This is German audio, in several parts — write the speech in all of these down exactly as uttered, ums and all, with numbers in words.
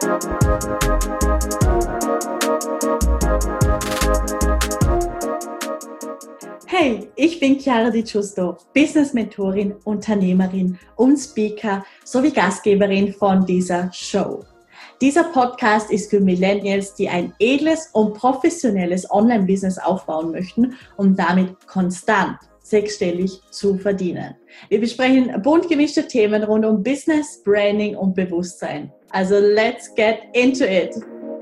Hey, ich bin Chiara Di Giusto, Business-Mentorin, Unternehmerin und Speaker sowie Gastgeberin von dieser Show. Dieser Podcast ist für Millennials, die ein edles und professionelles Online-Business aufbauen möchten, um damit konstant sechsstellig zu verdienen. Wir besprechen bunt gemischte Themen rund um Business, Branding und Bewusstsein. Also let's get into it!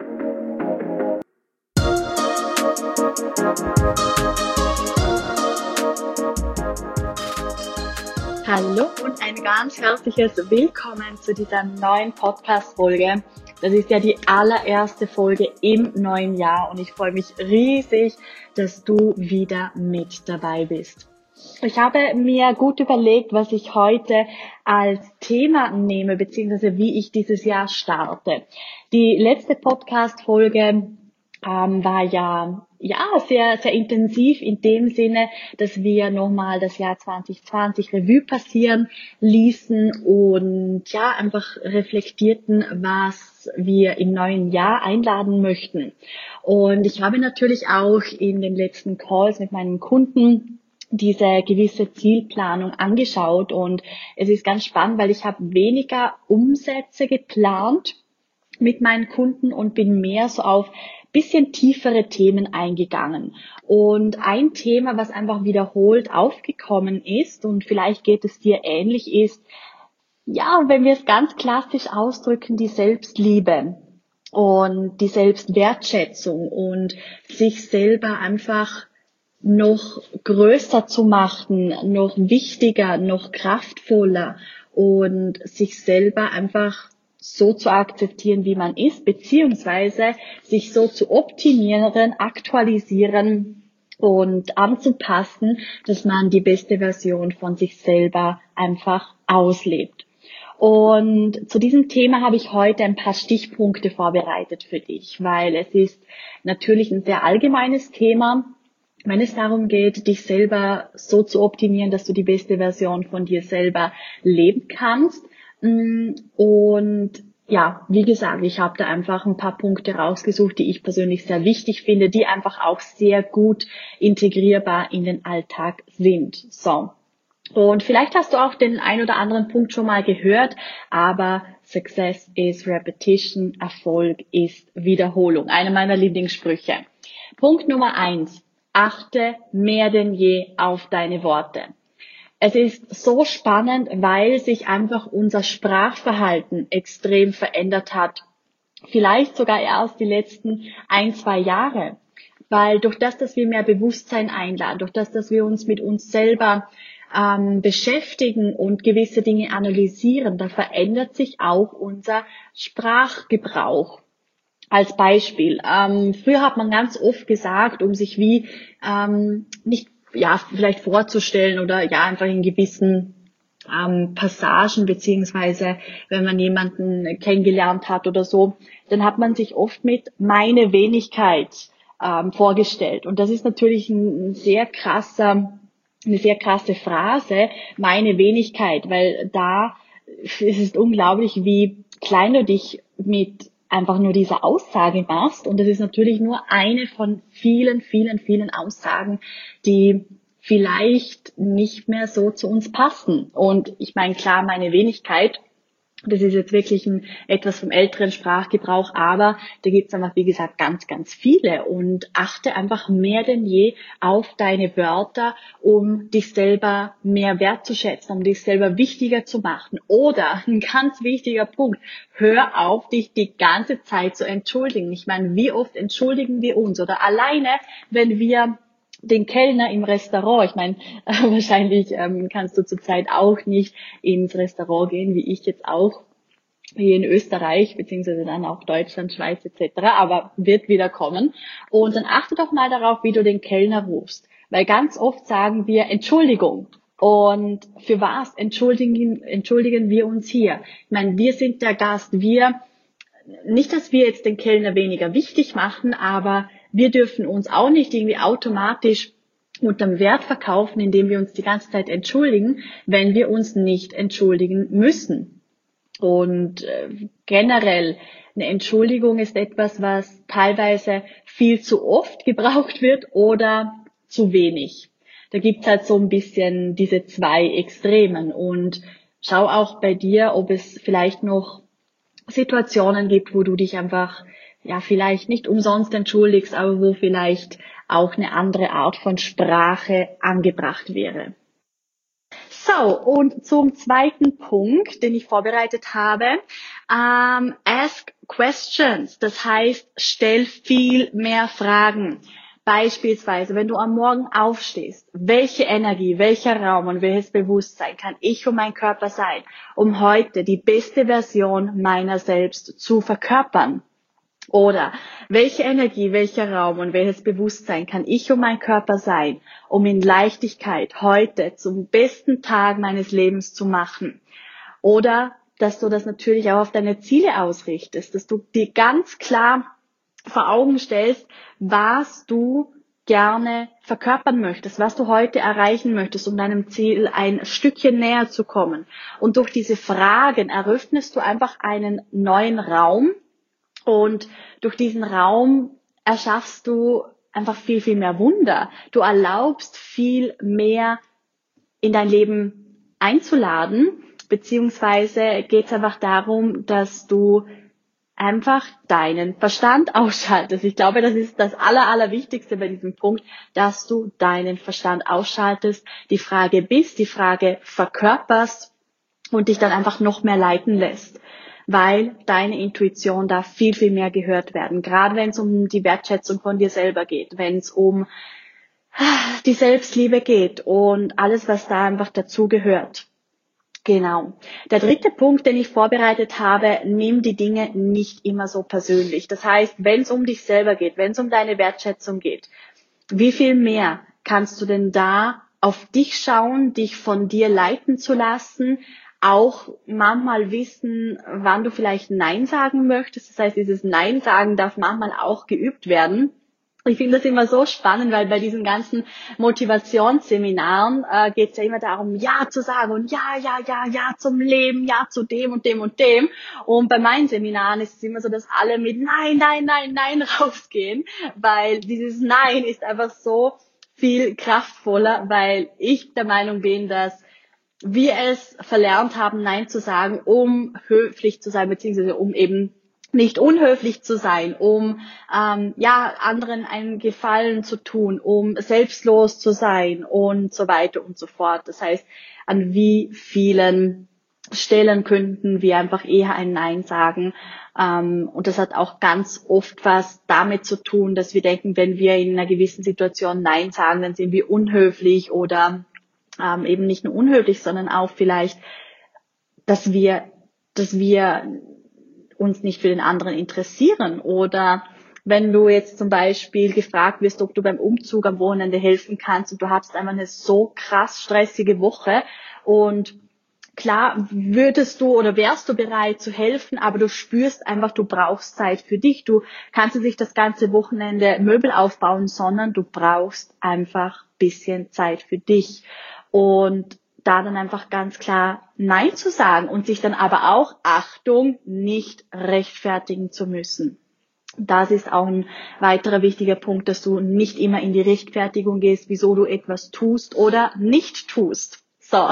Hallo und ein ganz herzliches Willkommen zu dieser neuen Podcast-Folge. Das ist ja die allererste Folge im neuen Jahr und ich freue mich riesig, dass du wieder mit dabei bist. Ich habe mir gut überlegt, was ich heute als Thema nehme, beziehungsweise wie ich dieses Jahr starte. Die letzte Podcast-Folge ähm, war ja ja sehr sehr intensiv in dem Sinne, dass wir nochmal das Jahr zwanzig zwanzig Revue passieren ließen und ja einfach reflektierten, was wir im neuen Jahr einladen möchten. Und ich habe natürlich auch in den letzten Calls mit meinen Kunden diese gewisse Zielplanung angeschaut und es ist ganz spannend, weil ich habe weniger Umsätze geplant mit meinen Kunden und bin mehr so auf bisschen tiefere Themen eingegangen. Und ein Thema, was einfach wiederholt aufgekommen ist und vielleicht geht es dir ähnlich, ist, ja, wenn wir es ganz klassisch ausdrücken, die Selbstliebe und die Selbstwertschätzung und sich selber einfach noch größer zu machen, noch wichtiger, noch kraftvoller und sich selber einfach so zu akzeptieren, wie man ist, beziehungsweise sich so zu optimieren, aktualisieren und anzupassen, dass man die beste Version von sich selber einfach auslebt. Und zu diesem Thema habe ich heute ein paar Stichpunkte vorbereitet für dich, weil es ist natürlich ein sehr allgemeines Thema, wenn es darum geht, dich selber so zu optimieren, dass du die beste Version von dir selber leben kannst. Und ja, wie gesagt, ich habe da einfach ein paar Punkte rausgesucht, die ich persönlich sehr wichtig finde, die einfach auch sehr gut integrierbar in den Alltag sind. So. Und vielleicht hast du auch den ein oder anderen Punkt schon mal gehört, aber Success is Repetition, Erfolg ist Wiederholung. Einer meiner Lieblingssprüche. Punkt Nummer eins. Achte mehr denn je auf deine Worte. Es ist so spannend, weil sich einfach unser Sprachverhalten extrem verändert hat. Vielleicht sogar erst die letzten ein, zwei Jahre. Weil durch das, dass wir mehr Bewusstsein einladen, durch das, dass wir uns mit uns selber ähm, beschäftigen und gewisse Dinge analysieren, da verändert sich auch unser Sprachgebrauch. Als Beispiel, ähm, früher hat man ganz oft gesagt, um sich wie ähm, nicht ja vielleicht vorzustellen oder ja einfach in gewissen ähm, Passagen beziehungsweise wenn man jemanden kennengelernt hat oder so, dann hat man sich oft mit meine Wenigkeit ähm, vorgestellt und das ist natürlich ein, ein sehr krasser, eine sehr krasse Phrase, meine Wenigkeit, weil da es ist unglaublich, wie klein du dich mit einfach nur diese Aussage machst und das ist natürlich nur eine von vielen, vielen, vielen Aussagen, die vielleicht nicht mehr so zu uns passen. Und ich meine, klar, meine Wenigkeit, das ist jetzt wirklich ein, etwas vom älteren Sprachgebrauch, aber da gibt es einfach, wie gesagt, ganz, ganz viele und achte einfach mehr denn je auf deine Wörter, um dich selber mehr wertzuschätzen, um dich selber wichtiger zu machen. Oder, ein ganz wichtiger Punkt, hör auf, dich die ganze Zeit zu entschuldigen. Ich meine, wie oft entschuldigen wir uns? Oder alleine, wenn wir den Kellner im Restaurant, ich meine, äh, wahrscheinlich ähm, kannst du zurzeit auch nicht ins Restaurant gehen, wie ich jetzt auch hier in Österreich, beziehungsweise dann auch Deutschland, Schweiz et cetera, aber wird wieder kommen. Und dann achte doch mal darauf, wie du den Kellner rufst, weil ganz oft sagen wir Entschuldigung. Und für was entschuldigen, entschuldigen wir uns hier? Ich meine, wir sind der Gast, wir, nicht, dass wir jetzt den Kellner weniger wichtig machen, aber wir dürfen uns auch nicht irgendwie automatisch unterm Wert verkaufen, indem wir uns die ganze Zeit entschuldigen, wenn wir uns nicht entschuldigen müssen. Und äh, generell eine Entschuldigung ist etwas, was teilweise viel zu oft gebraucht wird oder zu wenig. Da gibt's halt so ein bisschen diese zwei Extremen. Und schau auch bei dir, ob es vielleicht noch Situationen gibt, wo du dich einfach, ja, vielleicht nicht umsonst entschuldigst, aber wo vielleicht auch eine andere Art von Sprache angebracht wäre. So, und zum zweiten Punkt, den ich vorbereitet habe, ähm, ask questions. Das heißt, stell viel mehr Fragen. Beispielsweise, wenn du am Morgen aufstehst, welche Energie, welcher Raum und welches Bewusstsein kann ich und mein Körper sein, um heute die beste Version meiner selbst zu verkörpern? Oder welche Energie, welcher Raum und welches Bewusstsein kann ich und mein Körper sein, um in Leichtigkeit heute zum besten Tag meines Lebens zu machen? Oder dass du das natürlich auch auf deine Ziele ausrichtest, dass du dir ganz klar vor Augen stellst, was du gerne verkörpern möchtest, was du heute erreichen möchtest, um deinem Ziel ein Stückchen näher zu kommen. Und durch diese Fragen eröffnest du einfach einen neuen Raum, und durch diesen Raum erschaffst du einfach viel, viel mehr Wunder. Du erlaubst viel mehr in dein Leben einzuladen, beziehungsweise geht es einfach darum, dass du einfach deinen Verstand ausschaltest. Ich glaube, das ist das Aller, Allerwichtigste bei diesem Punkt, dass du deinen Verstand ausschaltest, die Frage bist, die Frage verkörperst und dich dann einfach noch mehr leiten lässt, weil deine Intuition darf viel, viel mehr gehört werden. Gerade wenn es um die Wertschätzung von dir selber geht, wenn es um die Selbstliebe geht und alles, was da einfach dazu gehört. Genau. Der dritte Punkt, den ich vorbereitet habe, nimm die Dinge nicht immer so persönlich. Das heißt, wenn es um dich selber geht, wenn es um deine Wertschätzung geht, wie viel mehr kannst du denn da auf dich schauen, dich von dir leiten zu lassen, auch manchmal wissen, wann du vielleicht Nein sagen möchtest. Das heißt, dieses Nein sagen darf manchmal auch geübt werden. Ich finde das immer so spannend, weil bei diesen ganzen Motivationsseminaren äh, geht es ja immer darum, Ja zu sagen und Ja, ja, ja, ja zum Leben, Ja zu dem und dem und dem. Und bei meinen Seminaren ist es immer so, dass alle mit Nein, Nein, Nein, Nein rausgehen, weil dieses Nein ist einfach so viel kraftvoller, weil ich der Meinung bin, dass wir es verlernt haben, Nein zu sagen, um höflich zu sein, beziehungsweise um eben nicht unhöflich zu sein, um ähm, ja anderen einen Gefallen zu tun, um selbstlos zu sein und so weiter und so fort. Das heißt, an wie vielen Stellen könnten wir einfach eher ein Nein sagen. Ähm, und das hat auch ganz oft was damit zu tun, dass wir denken, wenn wir in einer gewissen Situation Nein sagen, dann sind wir unhöflich oder ähm, eben nicht nur unhöflich, sondern auch vielleicht, dass wir, dass wir uns nicht für den anderen interessieren. Oder wenn du jetzt zum Beispiel gefragt wirst, ob du beim Umzug am Wochenende helfen kannst und du hast einfach eine so krass stressige Woche und klar würdest du oder wärst du bereit zu helfen, aber du spürst einfach, du brauchst Zeit für dich. Du kannst nicht das ganze Wochenende Möbel aufbauen, sondern du brauchst einfach ein bisschen Zeit für dich. Und da dann einfach ganz klar Nein zu sagen und sich dann aber auch, Achtung, nicht rechtfertigen zu müssen. Das ist auch ein weiterer wichtiger Punkt, dass du nicht immer in die Rechtfertigung gehst, wieso du etwas tust oder nicht tust. So.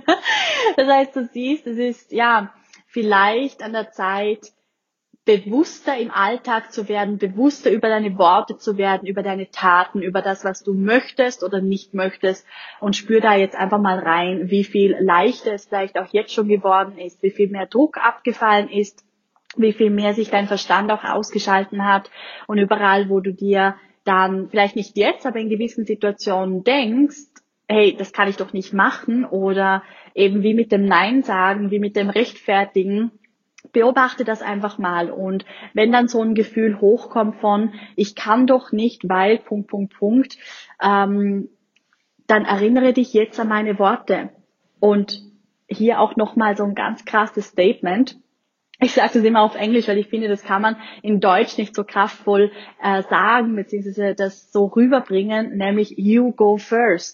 Das heißt, du siehst, es ist ja vielleicht an der Zeit, bewusster im Alltag zu werden, bewusster über deine Worte zu werden, über deine Taten, über das, was du möchtest oder nicht möchtest, und spür da jetzt einfach mal rein, wie viel leichter es vielleicht auch jetzt schon geworden ist, wie viel mehr Druck abgefallen ist, wie viel mehr sich dein Verstand auch ausgeschalten hat, und überall, wo du dir dann vielleicht nicht jetzt, aber in gewissen Situationen denkst, hey, das kann ich doch nicht machen, oder eben wie mit dem Nein sagen, wie mit dem Rechtfertigen, beobachte das einfach mal. Und wenn dann so ein Gefühl hochkommt von, ich kann doch nicht, weil, Punkt, Punkt, Punkt, ähm, dann erinnere dich jetzt an meine Worte. Und hier auch nochmal so ein ganz krasses Statement. Ich sage das immer auf Englisch, weil ich finde, das kann man in Deutsch nicht so kraftvoll äh, sagen, beziehungsweise das so rüberbringen, nämlich you go first.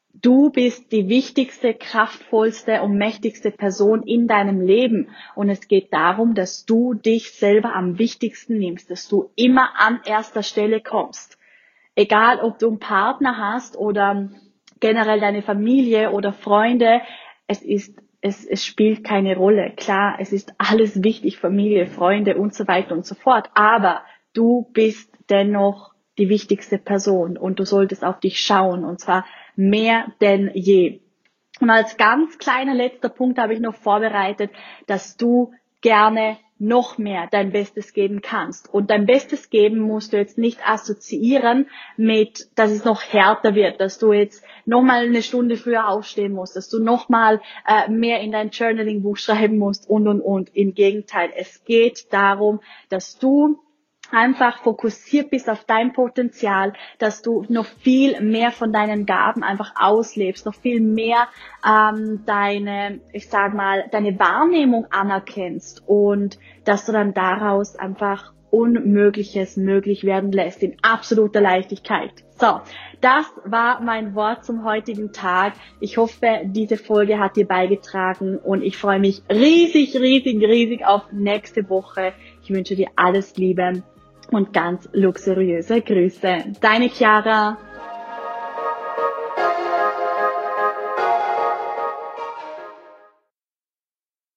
Du bist die wichtigste, kraftvollste und mächtigste Person in deinem Leben. Und es geht darum, dass du dich selber am wichtigsten nimmst, dass du immer an erster Stelle kommst. Egal, ob du einen Partner hast oder generell deine Familie oder Freunde, es ist, es, es spielt keine Rolle. Klar, es ist alles wichtig, Familie, Freunde und so weiter und so fort. Aber du bist dennoch die wichtigste Person und du solltest auf dich schauen, und zwar mehr denn je. Und als ganz kleiner letzter Punkt habe ich noch vorbereitet, dass du gerne noch mehr dein Bestes geben kannst. Und dein Bestes geben musst du jetzt nicht assoziieren mit, dass es noch härter wird, dass du jetzt nochmal eine Stunde früher aufstehen musst, dass du nochmal äh, mehr in dein Journaling-Buch schreiben musst und, und, und. Im Gegenteil, es geht darum, dass du einfach fokussiert bist auf dein Potenzial, dass du noch viel mehr von deinen Gaben einfach auslebst, noch viel mehr ähm, deine, ich sag mal, deine Wahrnehmung anerkennst und dass du dann daraus einfach Unmögliches möglich werden lässt in absoluter Leichtigkeit. So, das war mein Wort zum heutigen Tag. Ich hoffe, diese Folge hat dir beigetragen und ich freue mich riesig, riesig, riesig auf nächste Woche. Ich wünsche dir alles Liebe und ganz luxuriöse Grüße. Deine Chiara.